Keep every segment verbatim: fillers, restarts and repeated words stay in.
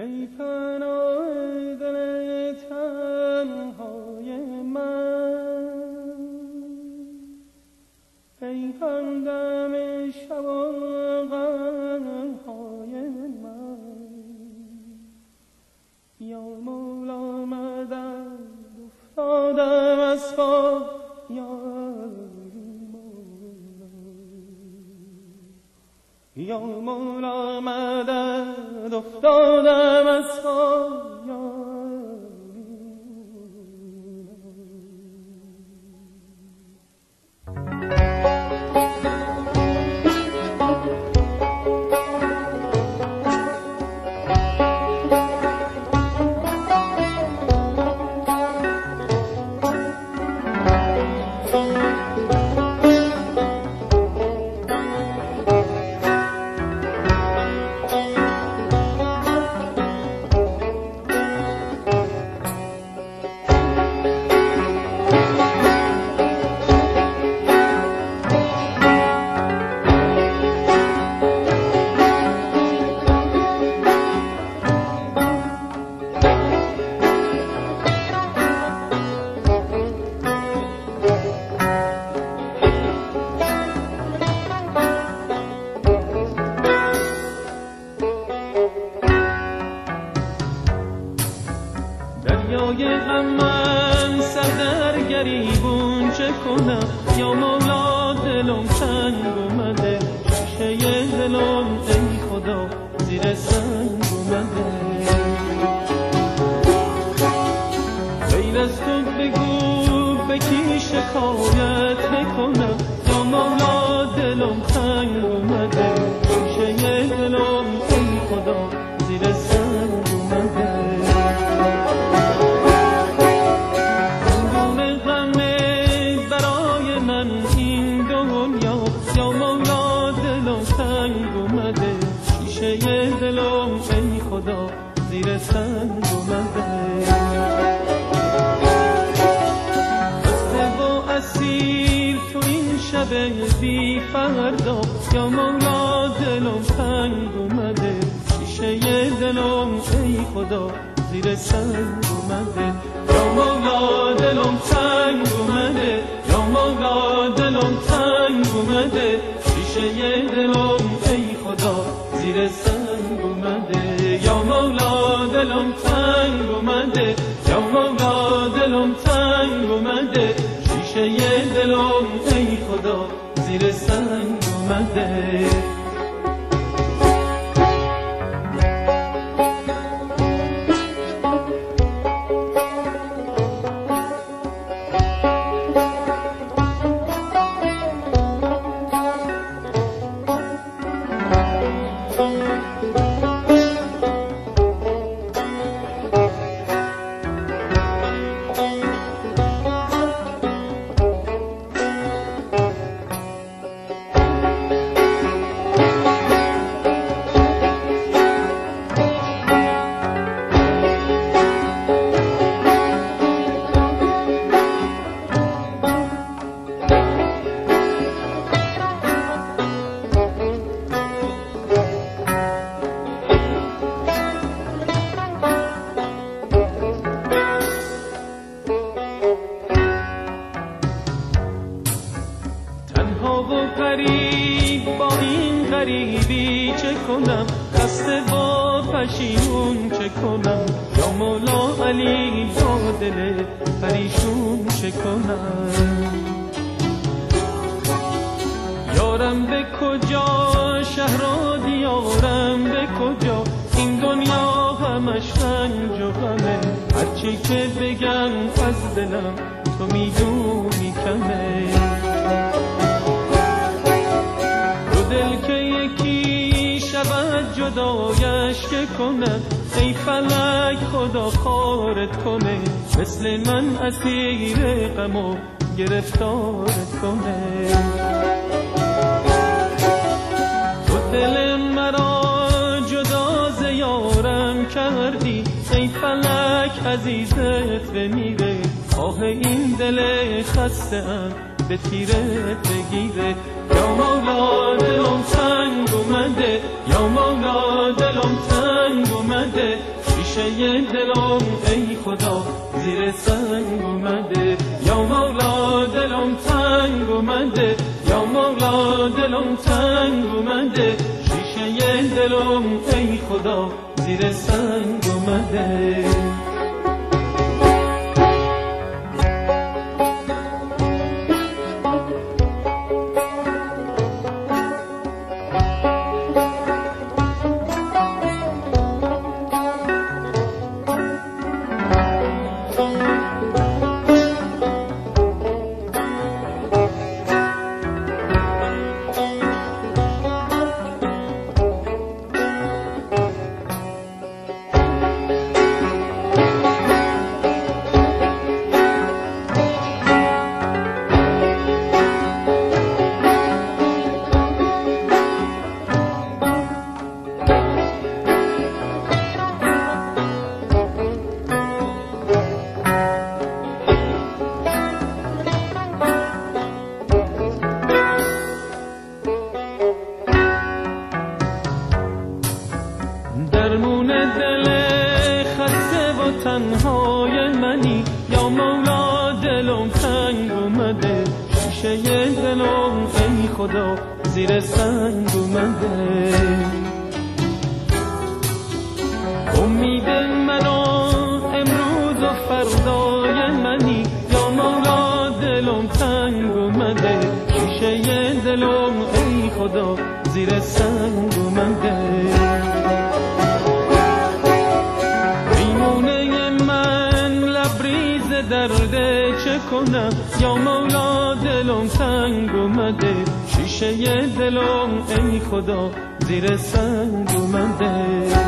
ای پناه دل تنهای من، ای همدم شب و غمهای من، یا مولا مدد افتادم از پا، یا یا مولا مدد افتادم از پا، یا دریای غم من سر در گریبون چه کنم، یا مولا دلم تنگ اومده، شیشه دلم ای خدا زیر سنگ اومده. غیر از تو بگو به کی شکایت بکنم، یا مولا دلم تنگ اومده، شیشه دلم ای خدا زیر سنگ اومده. دلم ای خدا زیر سنگ اومده. بسته و اسیر تو این شب بی فردا، یا مولا دلم تنگ اومده، شیشه دلم ای خدا زیر سنگ اومده. یا مولا دلم تنگ اومده، یا مولا دلم تنگ اومده، شیشه دلم ای خدا زیر سنگ اومده. یا مولا دلم تنگ اومده، یا مولا دلم تنگ اومده، شیشه دلم ای خدا زیر سنگ اومده. با این غریبی چه کنم، خسته با پشیمون چه کنم، یا مولا علی با دل پریشون چه کنم. یارم به کجا، شهر و دیارم به کجا، این دنیا همش رنج و غمه، هرچی که بگم از دلم تو میدونی کمه. دل که یکی شود جدایش که کنه، ای فلک خدا خارت کنه، مثل من اسیر غم و گرفتارت کنه. تو دل مرا جدا ز یارم کردی، ای فلک عزیزت بمیره، آه این دل خسته ام به تیرت بگیره. یا مولا دلم تنگ اومده، یا مولا دلم تنگ اومده، شیشه دلم ای خدا زیر سنگ اومده، یا مولا دلم تنگ اومده، یا مولا دلم تنگ اومده، شیشه دلم ای خدا زیر سنگ اومده. درمون دل خسته و تنهای منی، یا مولا دلم تنگ اومده، شیشه دلم ای خدا زیر سنگ اومده. امید منو امروز و فردای منی، یا مولا دلم تنگ اومده، شیشه دلم ای خدا زیر سنگ اومده. درده چه کنم، یا مولا دلم تنگ اومده، شیشه دلم ای خدا زیر سنگ اومده.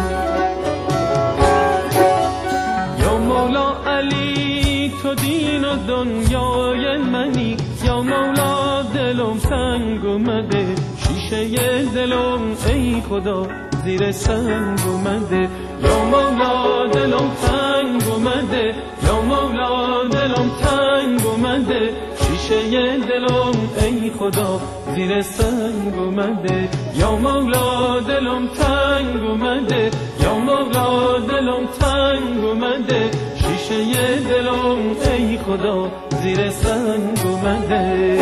یا مولا علی تو دین و دنیای منی، یا مولا دلم تنگ اومده، شیشه دلم ای خدا زیر سنگ اومده. یا مولا دلم تنگ اومده، یا مولا دلم تنگ اومده، شیشه دلم ای خدا زیر سنگ اومده. یا مولا دلم تنگ اومده، یا مولا دلم تنگ اومده، شیشه دلم ای خدا زیر سنگ اومده.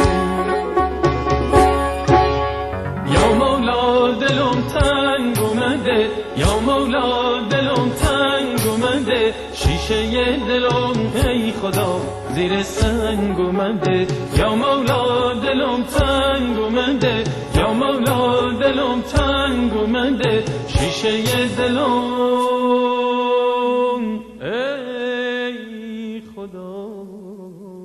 یا مولا دلم تنگ اومده، یا مولا دلم تنگ اومده، شیشه دلم ای خدا زیر سنگ اومده. یا مولا دلم تنگ اومده، یا مولا دلم تنگ اومده، شیشه دلم ای خدا